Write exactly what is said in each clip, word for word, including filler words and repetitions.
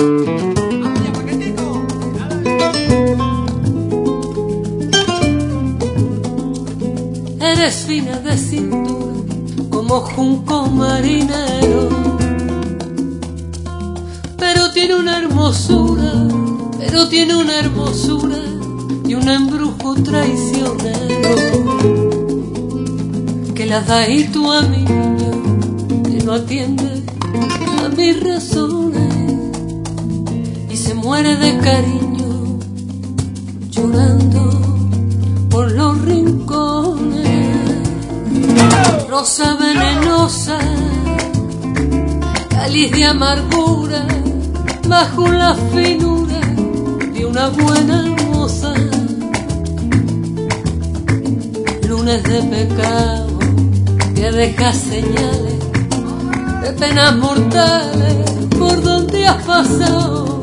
Eres fina de cintura como junco marinero, pero tiene una hermosura, pero tiene una hermosura y un embrujo traicionero que la da y tú a mi niño que no atiende a mis razones y se muere de cariño llorando por los rincones. Rosa venenosa, cáliz de amargura, bajo la finura de una buena moza. Lunes de pecado que deja señales de penas mortales por donde has pasado.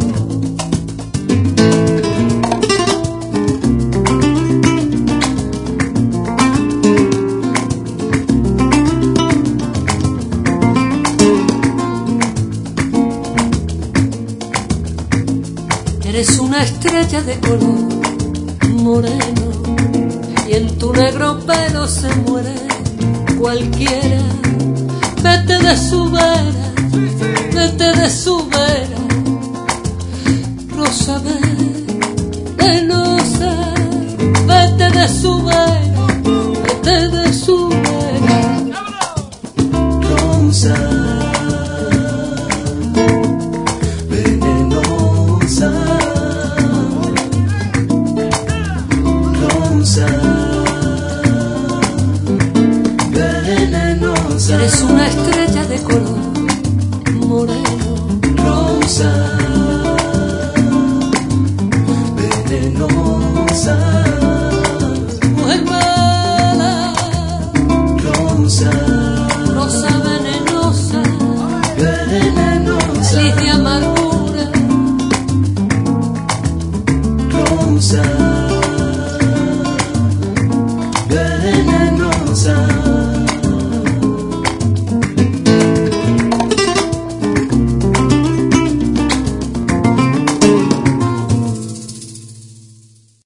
Eres una estrella de color moreno y en tu negro pelo se muere cualquiera. Vete de su vera, vete de su vera, rosa venenosa. Vete de su vera, vete de su vera, rosa venenosa. Venenosa. Eres una estrella de color moreno, rosa, venenosa, mujer mala, rosa, rosa venenosa, venenosa, cáliz de amargura, rosa.